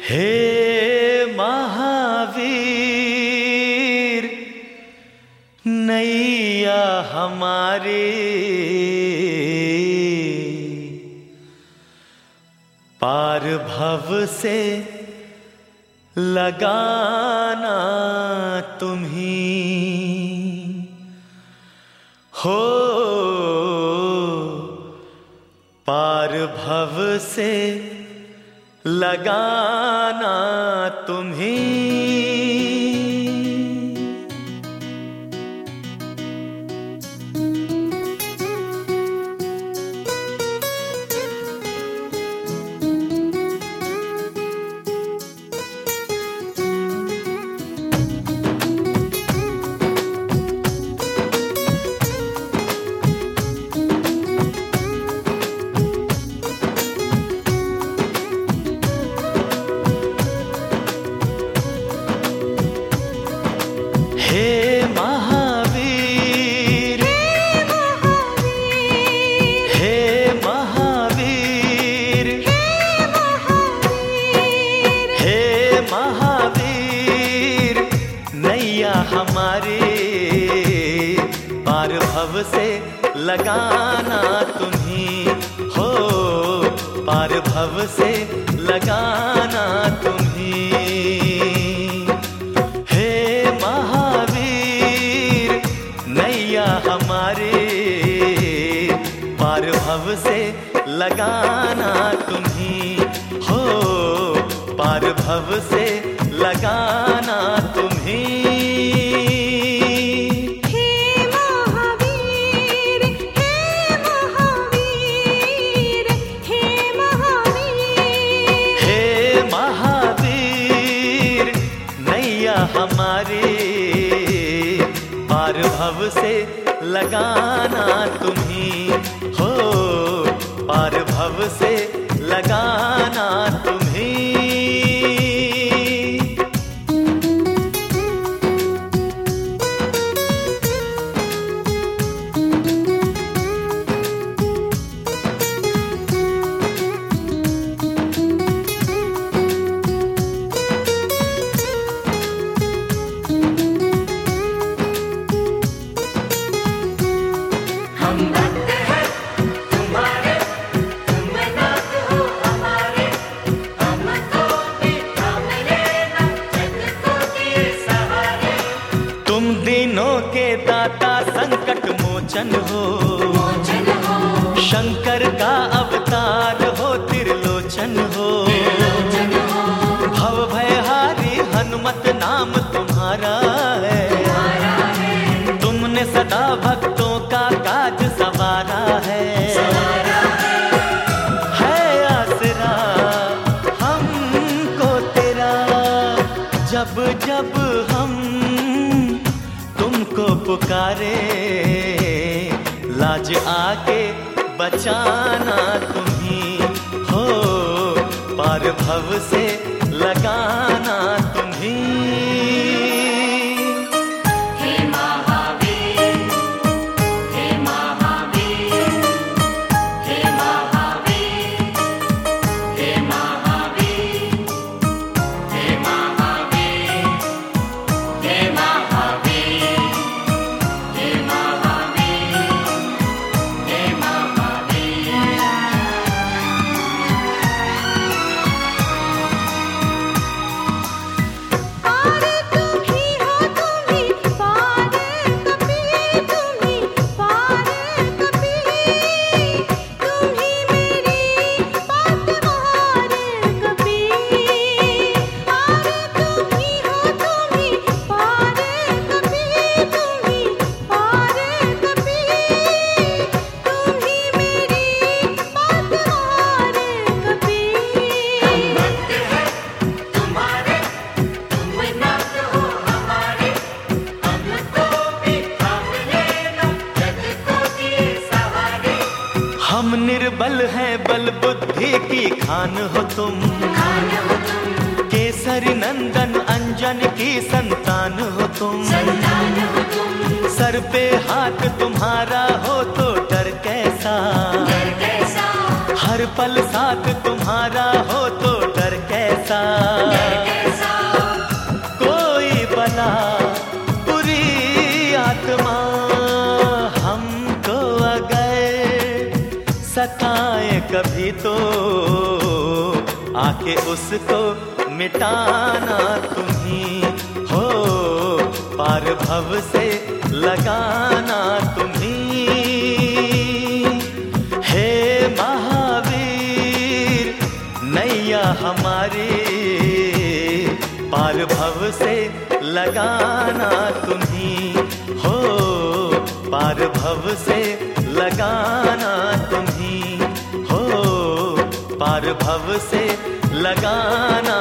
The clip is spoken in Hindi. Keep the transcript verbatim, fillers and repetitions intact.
हे महावीर नैया हमारी पार भव से लगाना तुम्ही हो, पार भव से लगाना तुम्ही। हे महावीर हे महावीर हे महावीर नैया हमारी पार भव से लगाना तुम्ही हो, पार भव से लगाना तुम्ही। हमारे पार भव से लगाना तुम्ही हो, पार भव से लगाना तुम्ही। हे महावीर हे महावीर हे महावीर हे महावीर नैया हमारी पार भव से लगाना तुम्ही हो, पार भव से लगाना तुम्ही। दीनों के दाता संकट मोचन हो, शंकर का अवतार हो, त्रिलोचन हो, भव भयहारी हनुमत नाम तुम्हारा है, तुमने सदा भक्तों का काज संवारा है। है आसरा हमको तेरा जब जब हम तुमको पुकारे, लाज आके बचाना तुम्ही हो, पार भव से लगाना तुम्ही। हे महावीर हे महावीर हे महावीर हे महावीर हे महावीर हे महावीर हम निर्बल हैं बल बुद्धि की खान हो तुम, केसरी नंदन अंजन की संतान हो तुम, सर पे हाथ तुम्हारा हो तो डर कैसा, हर पल साथ तुम्हारा हो तो डर कैसा। सताए कभी तो आके उसको मिटाना तुम्ही हो, पार भव से लगाना तुम्ही। हे महावीर नैया हमारी पार भव से लगाना तुम्ही हो, पार भव से लगाना तुम्ही हो, पार भव से लगाना